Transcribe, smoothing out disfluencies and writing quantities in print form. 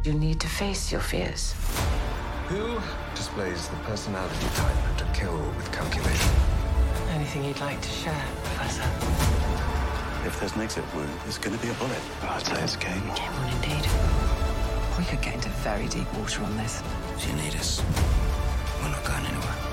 You need to face your fears. Who displays the personality type to kill with calculation? Anything you'd like to share, Professor? If there's an exit wound, there's going to be a bullet. I'd say it's game. Game on, indeed. We could get into very deep water on this. If you need us, we're not going anywhere.